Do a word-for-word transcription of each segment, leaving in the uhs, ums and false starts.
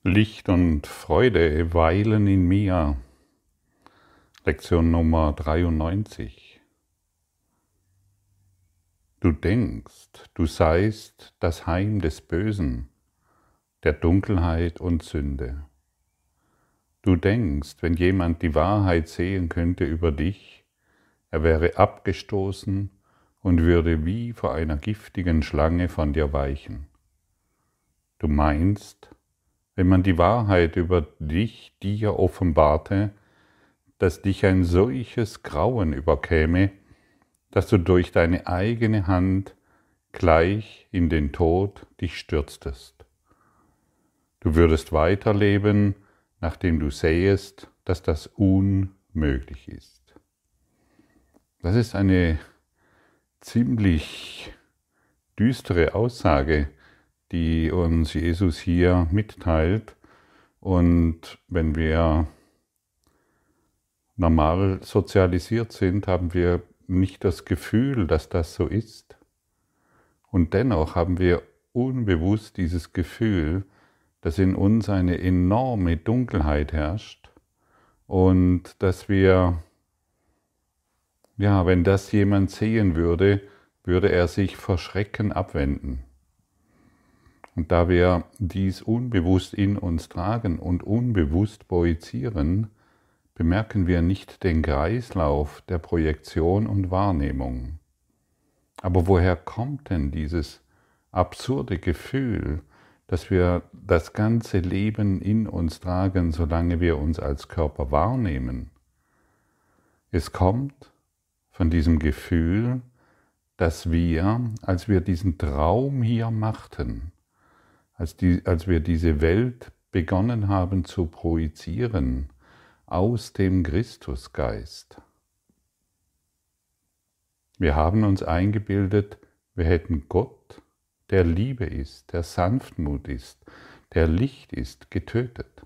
Licht und Freude weilen in mir. Lektion Nummer dreiundneunzig. Du denkst, du seist das Heim des Bösen, der Dunkelheit und Sünde. Du denkst, wenn jemand die Wahrheit sehen könnte über dich, er wäre abgestoßen und würde wie vor einer giftigen Schlange von dir weichen. Du meinst, wenn man die Wahrheit über dich dir offenbarte, dass dich ein solches Grauen überkäme, dass du durch deine eigene Hand gleich in den Tod dich stürztest. Du würdest weiterleben, nachdem du sähest, dass das unmöglich ist. Das ist eine ziemlich düstere Aussage, die uns Jesus hier mitteilt. Und wenn wir normal sozialisiert sind, haben wir nicht das Gefühl, dass das so ist. Und dennoch haben wir unbewusst dieses Gefühl, dass in uns eine enorme Dunkelheit herrscht und dass wir, ja, wenn das jemand sehen würde, würde er sich vor Schrecken abwenden. Und da wir dies unbewusst in uns tragen und unbewusst projizieren, bemerken wir nicht den Kreislauf der Projektion und Wahrnehmung. Aber woher kommt denn dieses absurde Gefühl, dass wir das ganze Leben in uns tragen, solange wir uns als Körper wahrnehmen? Es kommt von diesem Gefühl, dass wir, als wir diesen Traum hier machten, als, die, als wir diese Welt begonnen haben zu projizieren, aus dem Christusgeist. Wir haben uns eingebildet, wir hätten Gott, der Liebe ist, der Sanftmut ist, der Licht ist, getötet.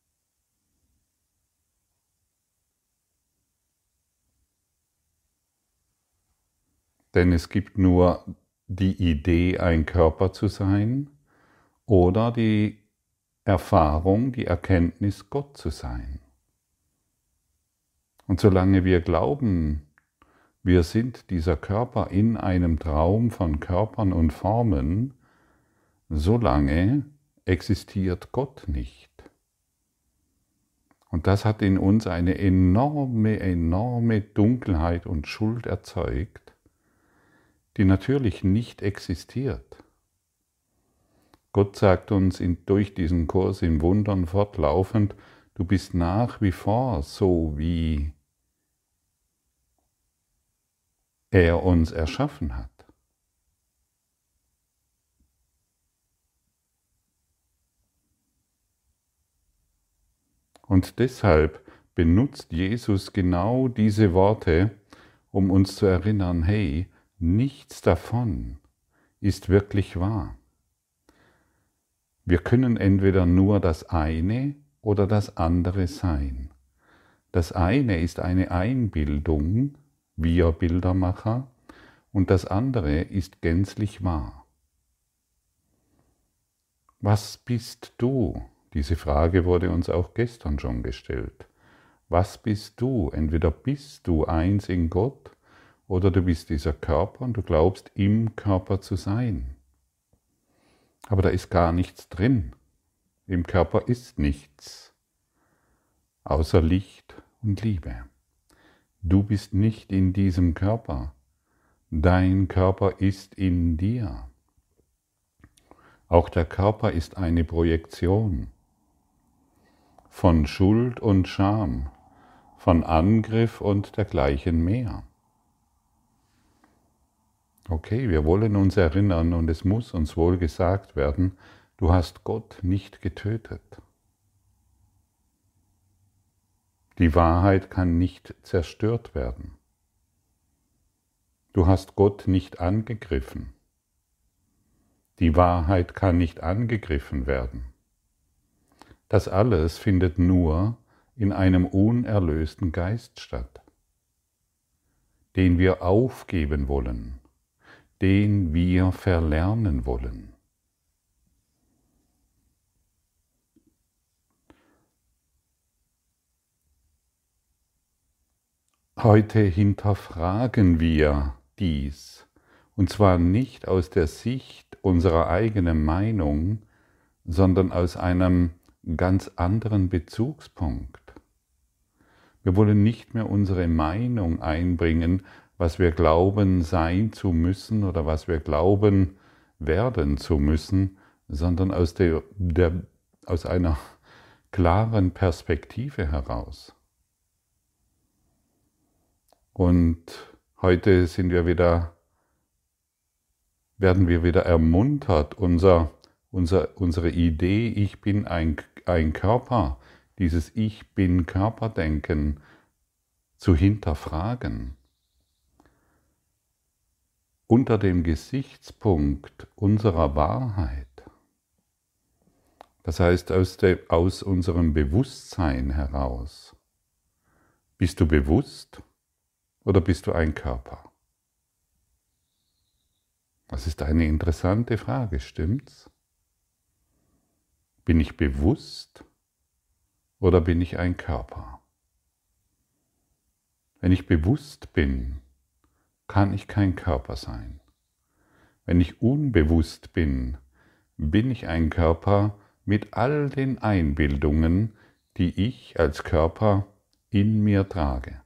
Denn es gibt nur die Idee, ein Körper zu sein, oder die Erfahrung, die Erkenntnis, Gott zu sein. Und solange wir glauben, wir sind dieser Körper in einem Traum von Körpern und Formen, solange existiert Gott nicht. Und das hat in uns eine enorme, enorme Dunkelheit und Schuld erzeugt, die natürlich nicht existiert. Gott sagt uns in, durch diesen Kurs im Wundern fortlaufend, du bist nach wie vor so, wie er uns erschaffen hat. Und deshalb benutzt Jesus genau diese Worte, um uns zu erinnern, hey, nichts davon ist wirklich wahr. Wir können entweder nur das eine oder das andere sein. Das eine ist eine Einbildung, wir Bildermacher, und das andere ist gänzlich wahr. Was bist du? Diese Frage wurde uns auch gestern schon gestellt. Was bist du? Entweder bist du eins in Gott oder du bist dieser Körper und du glaubst, im Körper zu sein. Aber da ist gar nichts drin. Im Körper ist nichts, außer Licht und Liebe. Du bist nicht in diesem Körper. Dein Körper ist in dir. Auch der Körper ist eine Projektion von Schuld und Scham, von Angriff und dergleichen mehr. Okay, wir wollen uns erinnern und es muss uns wohl gesagt werden, du hast Gott nicht getötet. Die Wahrheit kann nicht zerstört werden. Du hast Gott nicht angegriffen. Die Wahrheit kann nicht angegriffen werden. Das alles findet nur in einem unerlösten Geist statt, den wir aufgeben wollen, den wir verlernen wollen. Heute hinterfragen wir dies, und zwar nicht aus der Sicht unserer eigenen Meinung, sondern aus einem ganz anderen Bezugspunkt. Wir wollen nicht mehr unsere Meinung einbringen, was wir glauben sein zu müssen oder was wir glauben werden zu müssen, sondern aus, der, der, aus einer klaren Perspektive heraus. Und heute sind wir wieder, werden wir wieder ermuntert, unser, unser, unsere Idee, ich bin ein, ein Körper, dieses Ich bin Körperdenken zu hinterfragen. Unter dem Gesichtspunkt unserer Wahrheit. Das heißt, aus, der, aus unserem Bewusstsein heraus. Bist du bewusst oder bist du ein Körper? Das ist eine interessante Frage, stimmt's? Bin ich bewusst oder bin ich ein Körper? Wenn ich bewusst bin, kann ich kein Körper sein. Wenn ich unbewusst bin, bin ich ein Körper mit all den Einbildungen, die ich als Körper in mir trage.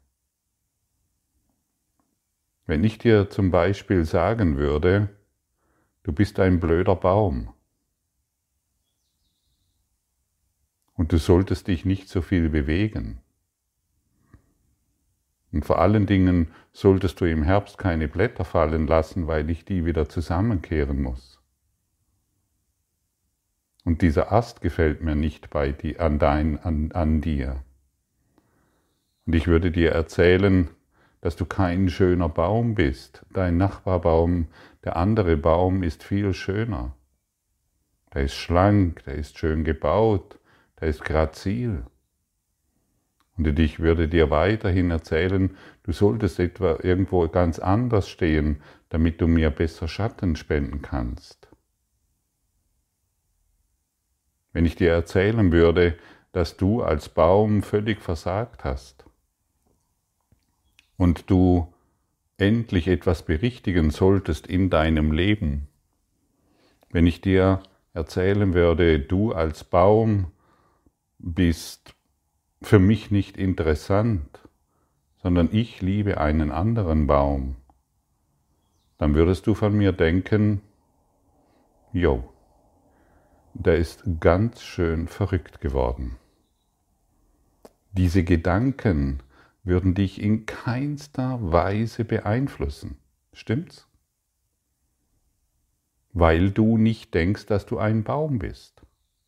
Wenn ich dir zum Beispiel sagen würde, du bist ein blöder Baum und du solltest dich nicht so viel bewegen, und vor allen Dingen solltest du im Herbst keine Blätter fallen lassen, weil ich die wieder zusammenkehren muss. Und dieser Ast gefällt mir nicht bei dir, an, dein, an, an dir. Und ich würde dir erzählen, dass du kein schöner Baum bist. Dein Nachbarbaum, der andere Baum ist viel schöner. Der ist schlank, der ist schön gebaut, der ist grazil. Und ich würde dir weiterhin erzählen, du solltest etwa irgendwo ganz anders stehen, damit du mir besser Schatten spenden kannst. Wenn ich dir erzählen würde, dass du als Baum völlig versagt hast und du endlich etwas berichtigen solltest in deinem Leben, wenn ich dir erzählen würde, du als Baum bist für mich nicht interessant, sondern ich liebe einen anderen Baum, dann würdest du von mir denken, jo, der ist ganz schön verrückt geworden. Diese Gedanken würden dich in keinster Weise beeinflussen, stimmt's? Weil du nicht denkst, dass du ein Baum bist.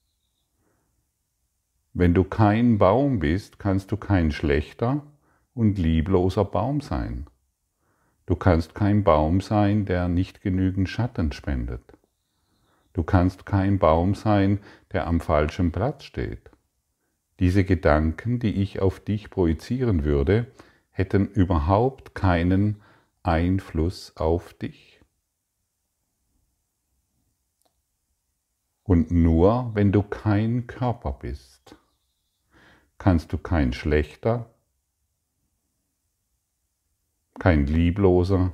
Wenn du kein Baum bist, kannst du kein schlechter und liebloser Baum sein. Du kannst kein Baum sein, der nicht genügend Schatten spendet. Du kannst kein Baum sein, der am falschen Platz steht. Diese Gedanken, die ich auf dich projizieren würde, hätten überhaupt keinen Einfluss auf dich. Und nur wenn du kein Körper bist, kannst du kein schlechter, kein liebloser,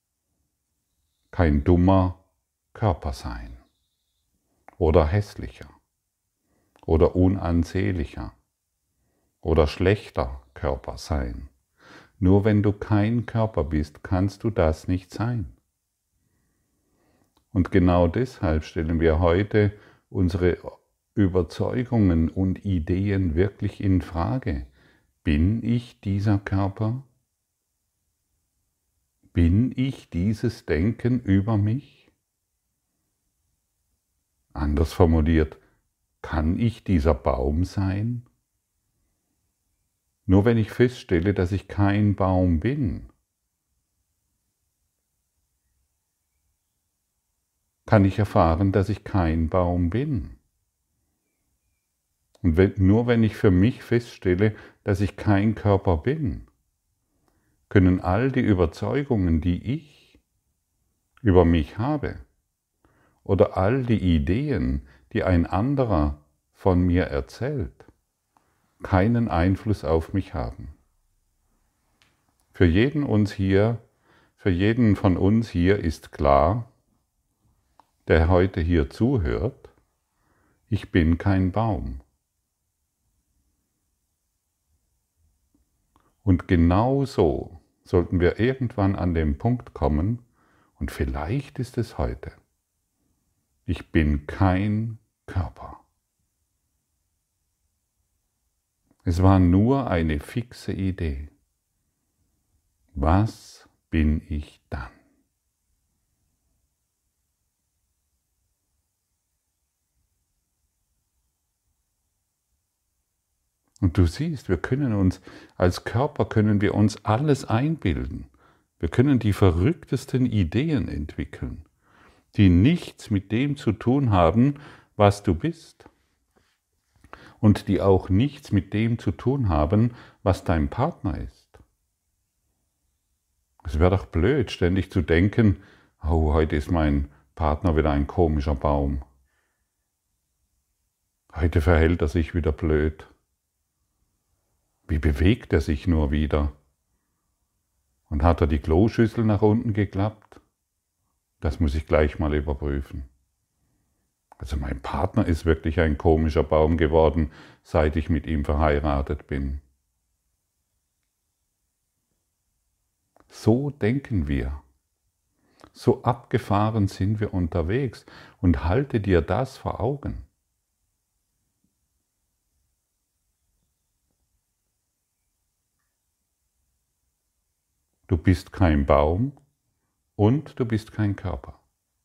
kein dummer Körper sein oder hässlicher oder unansehnlicher oder schlechter Körper sein. Nur wenn du kein Körper bist, kannst du das nicht sein. Und genau deshalb stellen wir heute unsere Überzeugungen und Ideen wirklich in Frage. Bin ich dieser Körper? Bin ich dieses Denken über mich? Anders formuliert, kann ich dieser Baum sein? Nur wenn ich feststelle, dass ich kein Baum bin, kann ich erfahren, dass ich kein Baum bin. Und wenn, nur wenn ich für mich feststelle, dass ich kein Körper bin, können all die Überzeugungen, die ich über mich habe, oder all die Ideen, die ein anderer von mir erzählt, keinen Einfluss auf mich haben. Für jeden uns hier, für jeden von uns hier ist klar, der heute hier zuhört, ich bin kein Baum. Und genau so sollten wir irgendwann an den Punkt kommen, und vielleicht ist es heute, ich bin kein Körper. Es war nur eine fixe Idee. Was bin ich dann? Und du siehst, wir können uns, als Körper können wir uns alles einbilden. Wir können die verrücktesten Ideen entwickeln, die nichts mit dem zu tun haben, was du bist. Und die auch nichts mit dem zu tun haben, was dein Partner ist. Es wäre doch blöd, ständig zu denken, oh, heute ist mein Partner wieder ein komischer Baum. Heute verhält er sich wieder blöd. Wie bewegt er sich nur wieder? Und hat er die Kloschüssel nach unten geklappt? Das muss ich gleich mal überprüfen. Also mein Partner ist wirklich ein komischer Baum geworden, seit ich mit ihm verheiratet bin. So denken wir. So abgefahren sind wir unterwegs. Und halte dir das vor Augen. Du bist kein Baum und du bist kein Körper.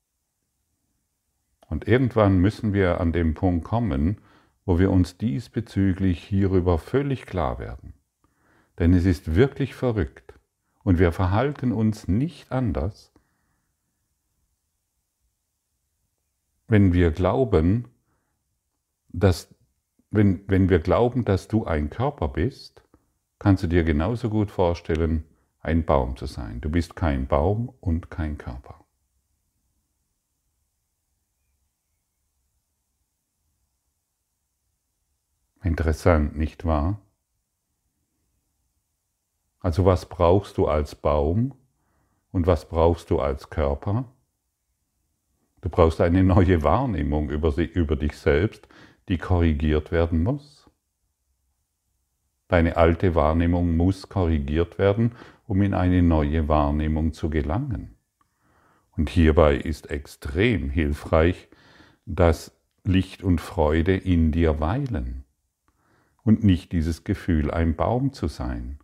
Und irgendwann müssen wir an den Punkt kommen, wo wir uns diesbezüglich hierüber völlig klar werden. Denn es ist wirklich verrückt und wir verhalten uns nicht anders, wenn wir glauben, dass, wenn, wenn wir glauben, dass du ein Körper bist, kannst du dir genauso gut vorstellen, ein Baum zu sein. Du bist kein Baum und kein Körper. Interessant, nicht wahr? Also was brauchst du als Baum und was brauchst du als Körper? Du brauchst eine neue Wahrnehmung über, sie, über dich selbst, die korrigiert werden muss. Deine alte Wahrnehmung muss korrigiert werden, um in eine neue Wahrnehmung zu gelangen. Und hierbei ist extrem hilfreich, dass Licht und Freude in dir weilen und nicht dieses Gefühl, ein Baum zu sein.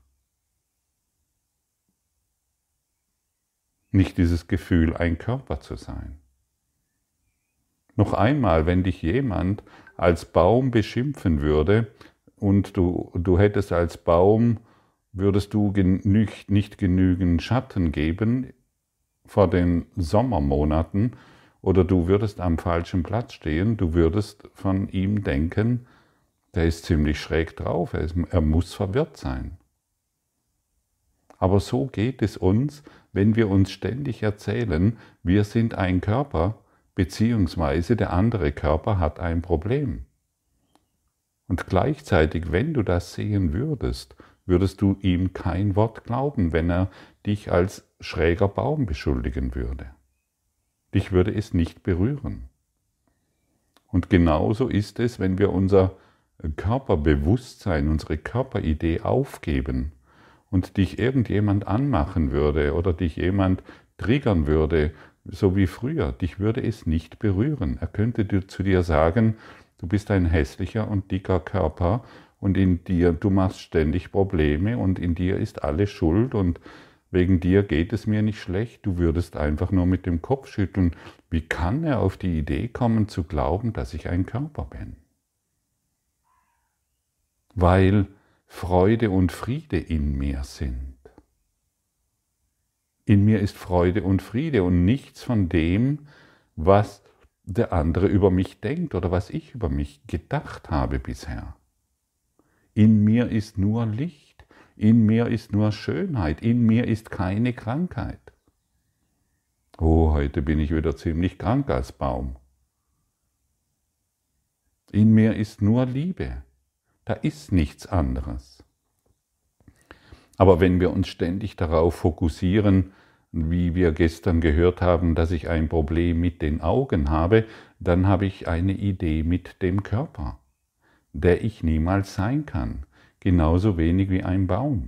Nicht dieses Gefühl, ein Körper zu sein. Noch einmal, wenn dich jemand als Baum beschimpfen würde und du, du hättest als Baum, würdest du genü- nicht genügend Schatten geben vor den Sommermonaten oder du würdest am falschen Platz stehen, du würdest von ihm denken, der ist ziemlich schräg drauf, er, ist, er muss verwirrt sein. Aber so geht es uns, wenn wir uns ständig erzählen, wir sind ein Körper, beziehungsweise der andere Körper hat ein Problem. Und gleichzeitig, wenn du das sehen würdest, würdest du ihm kein Wort glauben, wenn er dich als schräger Baum beschuldigen würde. Dich würde es nicht berühren. Und genauso ist es, wenn wir unser Körperbewusstsein, unsere Körperidee aufgeben und dich irgendjemand anmachen würde oder dich jemand triggern würde, so wie früher, dich würde es nicht berühren. Er könnte dir, zu dir sagen, du bist ein hässlicher und dicker Körper und in dir, du machst ständig Probleme und in dir ist alles Schuld und wegen dir geht es mir nicht schlecht. Du würdest einfach nur mit dem Kopf schütteln. Wie kann er auf die Idee kommen zu glauben, dass ich ein Körper bin? Weil Freude und Friede in mir sind. In mir ist Freude und Friede und nichts von dem, was der andere über mich denkt oder was ich über mich gedacht habe bisher. In mir ist nur Licht, in mir ist nur Schönheit, in mir ist keine Krankheit. Oh, heute bin ich wieder ziemlich krank als Baum. In mir ist nur Liebe, da ist nichts anderes. Aber wenn wir uns ständig darauf fokussieren, wie wir gestern gehört haben, dass ich ein Problem mit den Augen habe, dann habe ich eine Idee mit dem Körper, der ich niemals sein kann, genauso wenig wie ein Baum.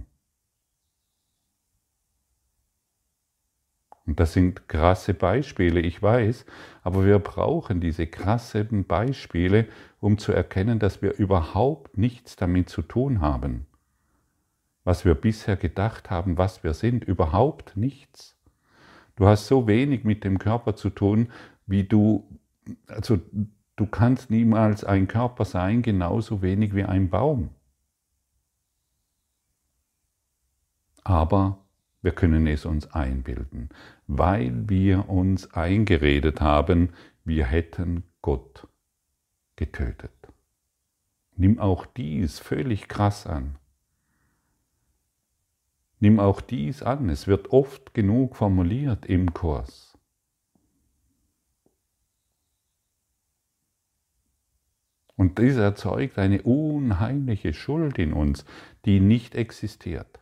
Und das sind krasse Beispiele, ich weiß, aber wir brauchen diese krassen Beispiele, um zu erkennen, dass wir überhaupt nichts damit zu tun haben. Was wir bisher gedacht haben, was wir sind, überhaupt nichts. Du hast so wenig mit dem Körper zu tun, wie du, also du kannst niemals ein Körper sein, genauso wenig wie ein Baum. Aber wir können es uns einbilden, weil wir uns eingeredet haben, wir hätten Gott getötet. Nimm auch dies völlig krass an. Nimm auch dies an, es wird oft genug formuliert im Kurs. Und dies erzeugt eine unheimliche Schuld in uns, die nicht existiert.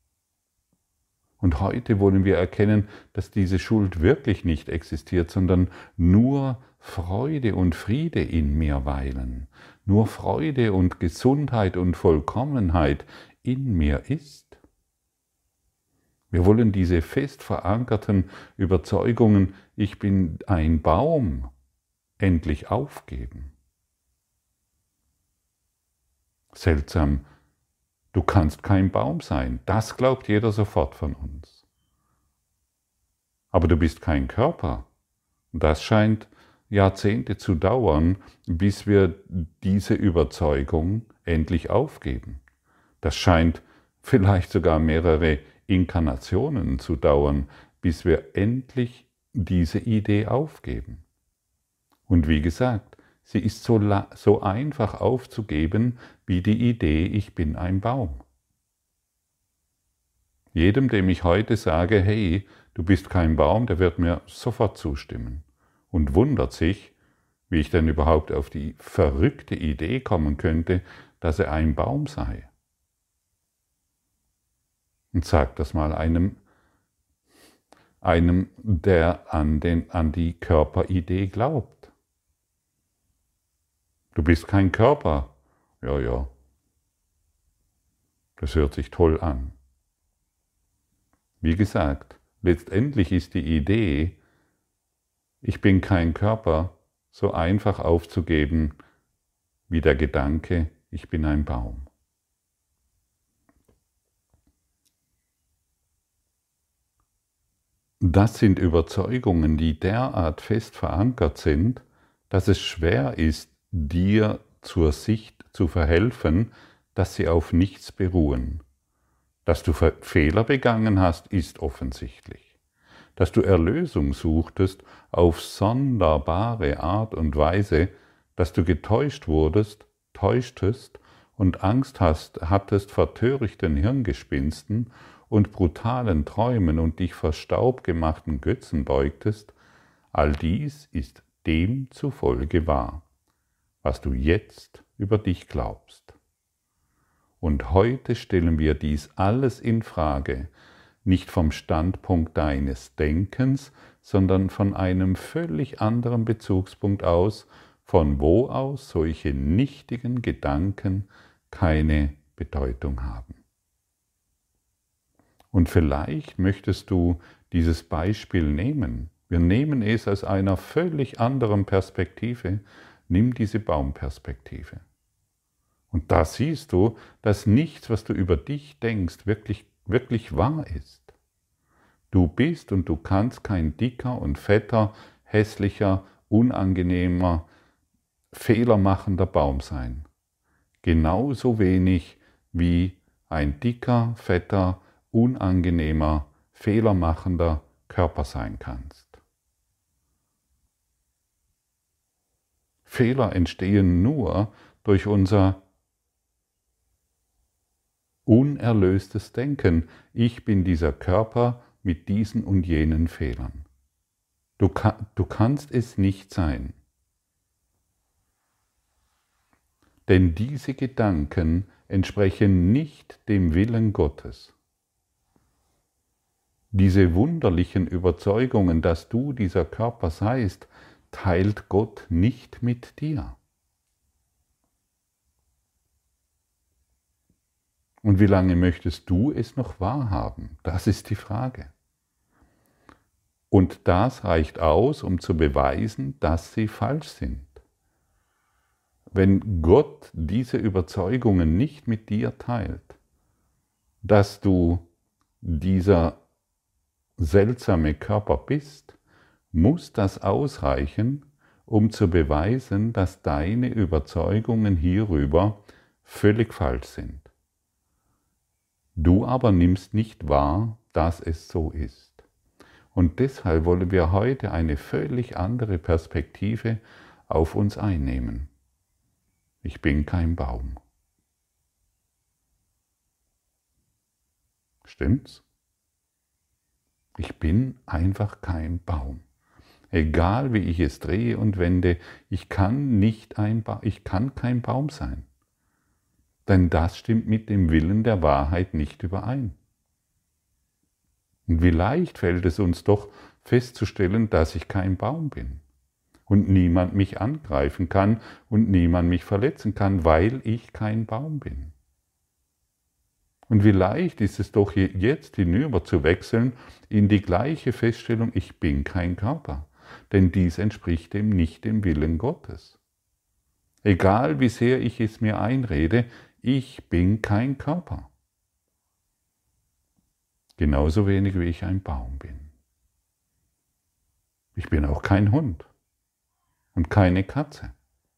Und heute wollen wir erkennen, dass diese Schuld wirklich nicht existiert, sondern nur Freude und Friede in mir weilen, nur Freude und Gesundheit und Vollkommenheit in mir ist. Wir wollen diese fest verankerten Überzeugungen, ich bin ein Baum, endlich aufgeben. Seltsam, du kannst kein Baum sein, das glaubt jeder sofort von uns. Aber du bist kein Körper. Das scheint Jahrzehnte zu dauern, bis wir diese Überzeugung endlich aufgeben. Das scheint vielleicht sogar mehrere Inkarnationen zu dauern, bis wir endlich diese Idee aufgeben. Und wie gesagt, sie ist so, so einfach aufzugeben wie die Idee, ich bin ein Baum. Jedem, dem ich heute sage, hey, du bist kein Baum, der wird mir sofort zustimmen und wundert sich, wie ich denn überhaupt auf die verrückte Idee kommen könnte, dass er ein Baum sei. Und sag das mal einem, einem der an, den, an die Körperidee glaubt. Du bist kein Körper. Ja, ja. Das hört sich toll an. Wie gesagt, letztendlich ist die Idee, ich bin kein Körper, so einfach aufzugeben wie der Gedanke, ich bin ein Baum. Das sind Überzeugungen, die derart fest verankert sind, dass es schwer ist, dir zur Sicht zu verhelfen, dass sie auf nichts beruhen. Dass du Fehler begangen hast, ist offensichtlich. Dass du Erlösung suchtest auf sonderbare Art und Weise, dass du getäuscht wurdest, täuschtest und Angst hast, hattest vor törichten Hirngespinsten und brutalen Träumen und dich vor staubgemachten Götzen beugtest, all dies ist demzufolge wahr, was du jetzt über dich glaubst. Und heute stellen wir dies alles in Frage, nicht vom Standpunkt deines Denkens, sondern von einem völlig anderen Bezugspunkt aus, von wo aus solche nichtigen Gedanken keine Bedeutung haben. Und vielleicht möchtest du dieses Beispiel nehmen. Wir nehmen es aus einer völlig anderen Perspektive. Nimm diese Baumperspektive. Und da siehst du, dass nichts, was du über dich denkst, wirklich, wirklich wahr ist. Du bist und du kannst kein dicker und fetter, hässlicher, unangenehmer, fehlermachender Baum sein. Genauso wenig wie ein dicker, fetter, unangenehmer, fehlermachender Körper sein kannst. Fehler entstehen nur durch unser unerlöstes Denken. Ich bin dieser Körper mit diesen und jenen Fehlern. Du, kann, du kannst es nicht sein. Denn diese Gedanken entsprechen nicht dem Willen Gottes. Diese wunderlichen Überzeugungen, dass du dieser Körper seist, teilt Gott nicht mit dir. Und wie lange möchtest du es noch wahrhaben? Das ist die Frage. Und das reicht aus, um zu beweisen, dass sie falsch sind. Wenn Gott diese Überzeugungen nicht mit dir teilt, dass du dieser seltsame Körper bist, muss das ausreichen, um zu beweisen, dass deine Überzeugungen hierüber völlig falsch sind. Du aber nimmst nicht wahr, dass es so ist. Und deshalb wollen wir heute eine völlig andere Perspektive auf uns einnehmen. Ich bin kein Baum. Stimmt's? Ich bin einfach kein Baum. Egal wie ich es drehe und wende, ich kann, nicht ein ba- ich kann kein Baum sein. Denn das stimmt mit dem Willen der Wahrheit nicht überein. Und wie leicht fällt es uns doch festzustellen, dass ich kein Baum bin und niemand mich angreifen kann und niemand mich verletzen kann, weil ich kein Baum bin. Und wie leicht ist es doch jetzt hinüber zu wechseln in die gleiche Feststellung, ich bin kein Körper, denn dies entspricht dem nicht dem Willen Gottes. Egal wie sehr ich es mir einrede, ich bin kein Körper. Genauso wenig wie ich ein Baum bin. Ich bin auch kein Hund und keine Katze.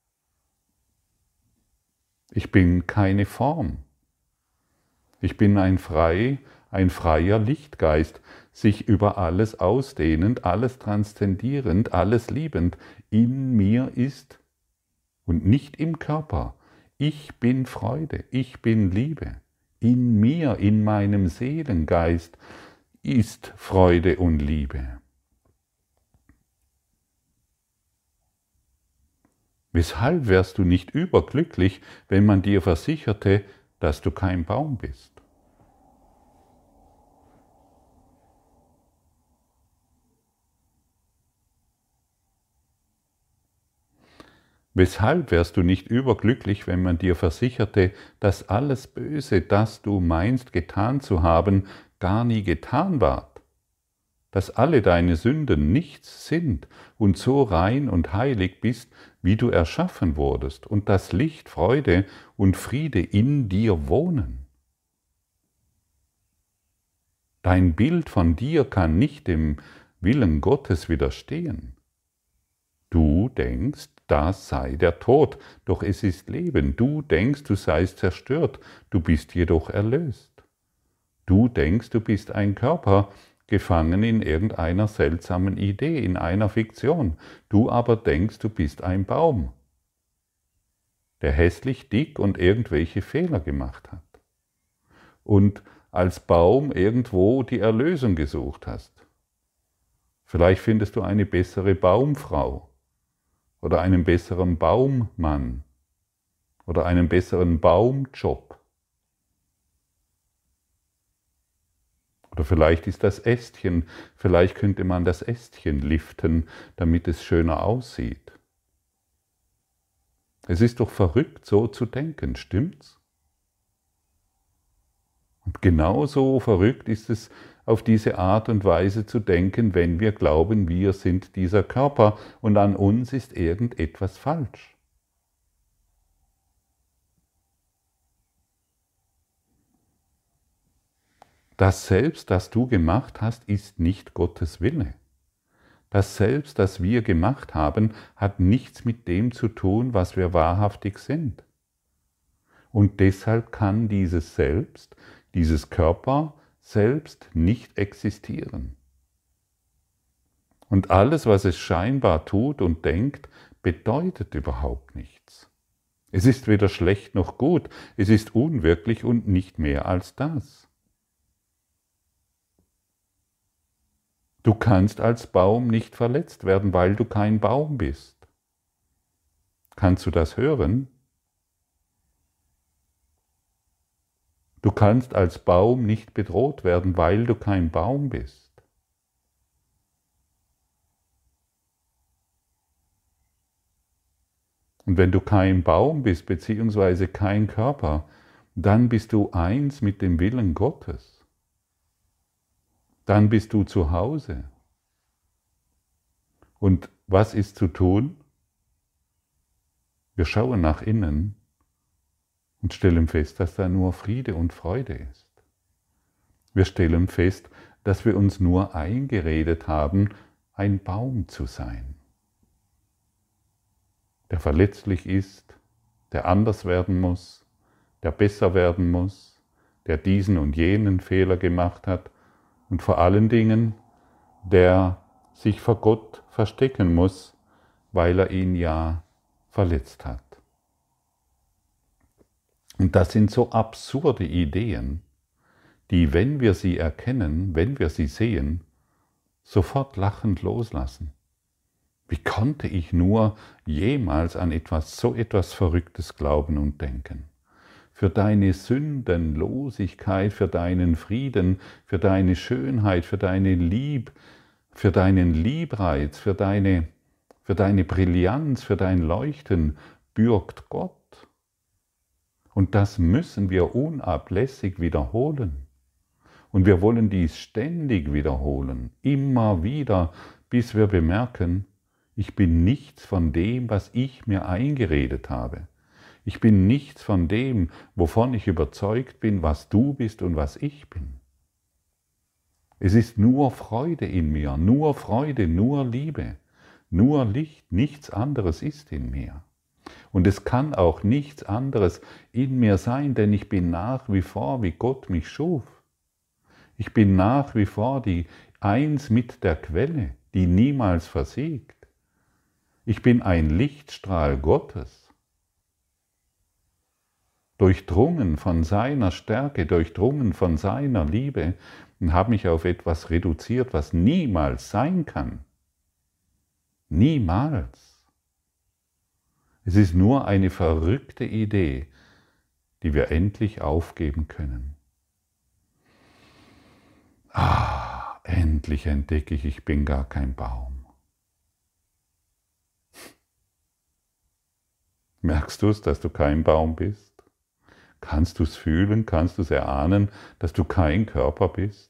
Ich bin keine Form. Ich bin ein frei, ein freier Lichtgeist, sich über alles ausdehnend, alles transzendierend, alles liebend. In mir ist und nicht im Körper. Ich bin Freude, ich bin Liebe. In mir, in meinem Seelengeist ist Freude und Liebe. Weshalb wärst du nicht überglücklich, wenn man dir versicherte, dass du kein Baum bist? Weshalb wärst du nicht überglücklich, wenn man dir versicherte, dass alles Böse, das du meinst getan zu haben, gar nie getan ward? Dass alle deine Sünden nichts sind und so rein und heilig bist, wie du erschaffen wurdest, und dass Licht, Freude und Friede in dir wohnen? Dein Bild von dir kann nicht dem Willen Gottes widerstehen. Du denkst, das sei der Tod, doch es ist Leben. Du denkst, du seist zerstört, du bist jedoch erlöst. Du denkst, du bist ein Körper, gefangen in irgendeiner seltsamen Idee, in einer Fiktion. Du aber denkst, du bist ein Baum, der hässlich dick und irgendwelche Fehler gemacht hat. Und als Baum irgendwo die Erlösung gesucht hast. Vielleicht findest du eine bessere Baumfrau. Oder einen besseren Baummann oder einen besseren Baumjob. Oder vielleicht ist das Ästchen, vielleicht könnte man das Ästchen liften, damit es schöner aussieht. Es ist doch verrückt, so zu denken, stimmt's? Und genauso verrückt ist es, auf diese Art und Weise zu denken, wenn wir glauben, wir sind dieser Körper und an uns ist irgendetwas falsch. Das Selbst, das du gemacht hast, ist nicht Gottes Wille. Das Selbst, das wir gemacht haben, hat nichts mit dem zu tun, was wir wahrhaftig sind. Und deshalb kann dieses Selbst, dieses Körper, selbst nicht existieren. Und alles, was es scheinbar tut und denkt, bedeutet überhaupt nichts. Es ist weder schlecht noch gut, es ist unwirklich und nicht mehr als das. Du kannst als Baum nicht verletzt werden, weil du kein Baum bist. Kannst du das hören? Du kannst als Baum nicht bedroht werden, weil du kein Baum bist. Und wenn du kein Baum bist, beziehungsweise kein Körper, dann bist du eins mit dem Willen Gottes. Dann bist du zu Hause. Und was ist zu tun? Wir schauen nach innen und stellen fest, dass da nur Friede und Freude ist. Wir stellen fest, dass wir uns nur eingeredet haben, ein Baum zu sein, der verletzlich ist, der anders werden muss, der besser werden muss, der diesen und jenen Fehler gemacht hat und vor allen Dingen, der sich vor Gott verstecken muss, weil er ihn ja verletzt hat. Und das sind so absurde Ideen, die, wenn wir sie erkennen, wenn wir sie sehen, sofort lachend loslassen. Wie konnte ich nur jemals an etwas, so etwas Verrücktes glauben und denken? Für deine Sündenlosigkeit, für deinen Frieden, für deine Schönheit, für deine Lieb, für deinen Liebreiz, für deine, für deine Brillanz, für dein Leuchten bürgt Gott. Und das müssen wir unablässig wiederholen. Und wir wollen dies ständig wiederholen, immer wieder, bis wir bemerken, ich bin nichts von dem, was ich mir eingeredet habe. Ich bin nichts von dem, wovon ich überzeugt bin, was du bist und was ich bin. Es ist nur Freude in mir, nur Freude, nur Liebe, nur Licht, nichts anderes ist in mir. Und es kann auch nichts anderes in mir sein, denn ich bin nach wie vor, wie Gott mich schuf. Ich bin nach wie vor die eins mit der Quelle, die niemals versiegt. Ich bin ein Lichtstrahl Gottes, durchdrungen von seiner Stärke, durchdrungen von seiner Liebe und habe mich auf etwas reduziert, was niemals sein kann. Niemals. Es ist nur eine verrückte Idee, die wir endlich aufgeben können. Ah, endlich entdecke ich, ich bin gar kein Baum. Merkst du es, dass du kein Baum bist? Kannst du es fühlen? Kannst du es erahnen, dass du kein Körper bist?